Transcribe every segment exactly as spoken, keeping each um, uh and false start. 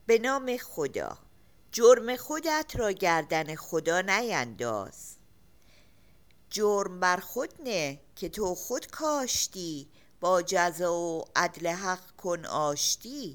به نام خدا. جرم خودت را گردن خدا نینداز. جرم بر خود نه که تو خود کاشتی، با جزا و عدل حق کن آشتی.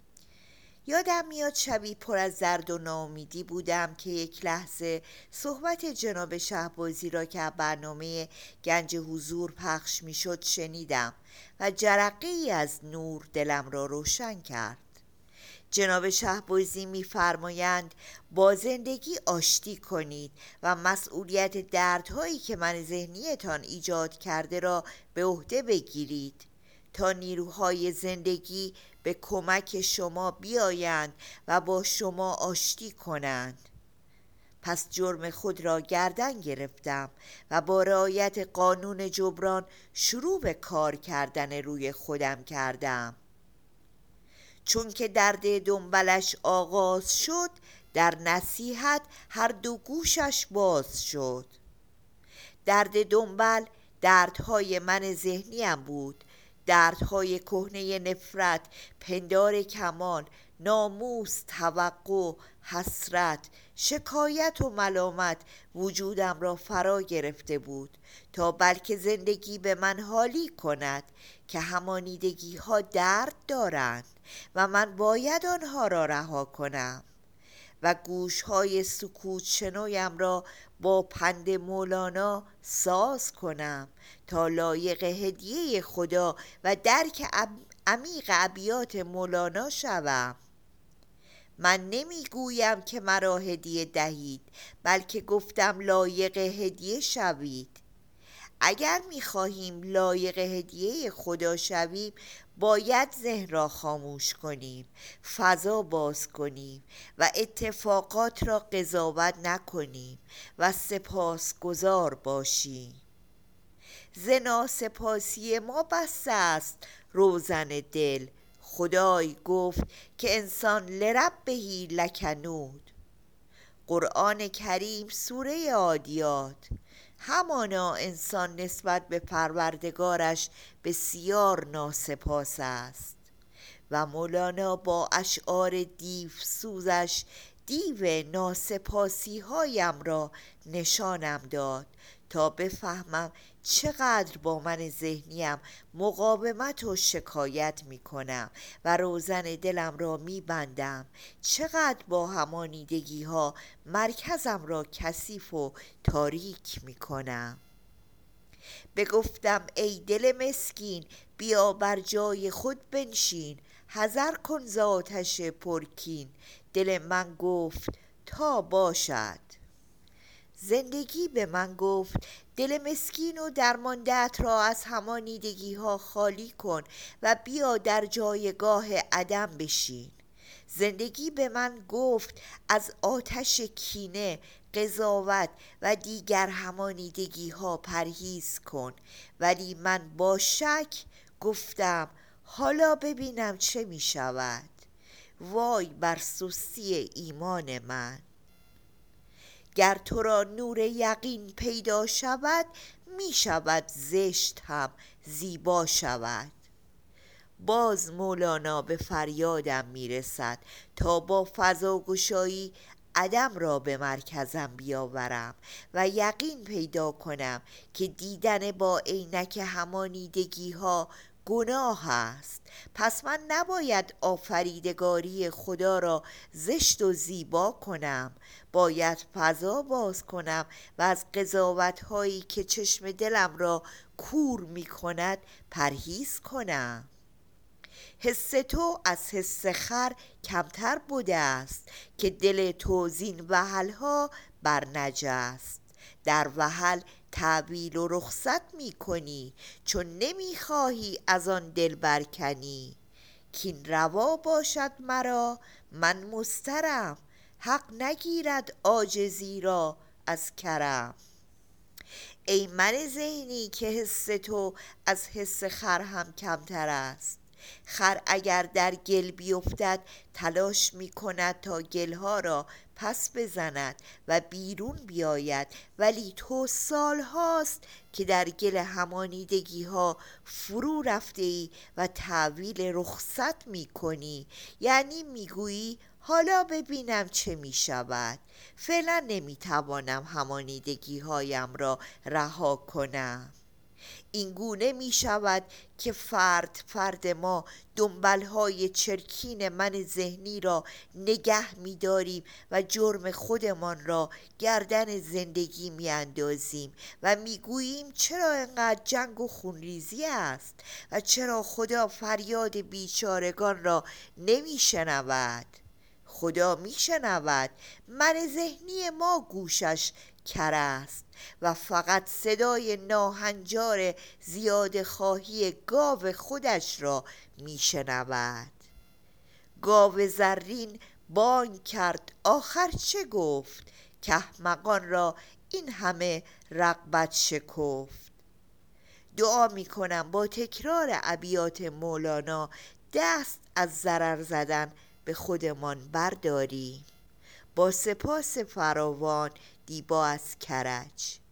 یادم میاد شبی پر از درد و ناامیدی بودم که یک لحظه صحبت جناب شهبازی را که برنامه گنج حضور پخش میشد شنیدم و جرقه ای از نور دلم را روشن کرد. جناب شهبازی می‌فرمایند با زندگی آشتی کنید و مسئولیت دردهایی که من ذهنیتان ایجاد کرده را به عهده بگیرید تا نیروهای زندگی به کمک شما بیایند و با شما آشتی کنند. پس جرم خود را گردن گرفتم و با رعایت قانون جبران شروع به کار کردن روی خودم کردم. چون که درد دنبلش آغاز شد، در نصیحت هر دو گوشش باز شد. درد دنبل دردهای من ذهنیم بود، دردهای کهنه نفرت، پندار کمال، ناموس، توقع، حسرت، شکایت و ملامت وجودم را فرا گرفته بود تا بلکه زندگی به من حالی کند که همانیدگی ها درد دارند و من باید آنها را رها کنم و گوشهای سکوت شنویم را با پند مولانا ساز کنم تا لایق هدیه خدا و درک عمیق ابیات مولانا شوم. من نمیگویم که مرا هدیه دهید، بلکه گفتم لایق هدیه شوید. اگر میخواهیم لایق هدیه خدا شویم، باید ذهن را خاموش کنیم، فضا باز کنیم و اتفاقات را قضاوت نکنیم و سپاسگزار باشیم. ز ناسپاسی ما بسته است روزن دل. خدای گفت که انسان لربه لکنود. قرآن کریم سوره عادیات. همانا انسان نسبت به پروردگارش بسیار ناسپاس است و مولانا با اشعار دیو سوزش دیو ناسپاسی هایم را نشانم داد تا بفهمم چقدر با من ذهنیم مقاومت و شکایت می کنم و روزن دلم را می بندم، چقدر با همانیدگی ها مرکزم را کثیف و تاریک می کنم. بگفتم ای دل مسکین، بیا بر جای خود بنشین، حذر کن ز آتش پرکین. دل من گفت تا باشد. زندگی به من گفت دل مسکین و درمانده‌ات را از همانیدگی ها خالی کن و بیا در جایگاه عدم بشین. زندگی به من گفت از آتش کینه، قضاوت و دیگر همانیدگی ها پرهیز کن، ولی من با شک گفتم حالا ببینم چه می شود. وای بر سستی ایمان من. گر تو را نور یقین پیدا شود، می شود زشت هم زیبا شود. باز مولانا به فریادم می رسد تا با فضاگشایی عدم را به مرکزم بیاورم و یقین پیدا کنم که دیدن با عینک همانیدگی ها گناه است. پس من نباید آفریدگاری خدا را زشت و زیبا کنم، باید فضا باز کنم و از قضاوت هایی که چشم دلم را کور می کند پرهیز کنم. حس تو از حس خر کمتر بوده است که دل تو زین وحلها بر نجست. در وحل تعویل و رخصت می کنی، چون نمی خواهی از آن دل برکنی. کین روا باشد مرا من مضطرم، حق نگیرد عاجزی را از کرم. ای من ذهنی که حس تو از حس خر هم کمتر است، خر اگر در گل بیفتد تلاش می کند تا گلها را پس بزند و بیرون بیاید، ولی تو سال هاست که در گل همانیدگی ها فرو رفته ای و تعویل رخصت می کنی. یعنی می گویی حالا ببینم چه می شود، فعلا نمی توانم همانیدگی هایم را رها کنم. این گونه می شود که فرد فرد ما دنبالهای چرکین من ذهنی را نگه می داریم و جرم خودمان را گردن زندگی می اندازیم و می گوییم چرا اینقدر جنگ و خونریزی است و چرا خدا فریاد بیچارگان را نمی شنود. خدا می شنود، من ذهنی ما گوشش کر است و فقط صدای ناهنجار زیاده خواهی گاو خودش را می شنود. گاو زرین بانگ کرد آخر چه گفت، که احمقان را این همه رغبت شکفت. دعا می کنم با تکرار ابیات مولانا دست از ضرر زدن به خودمان برداریم. با سپاس فراوان، دیبا از کرج.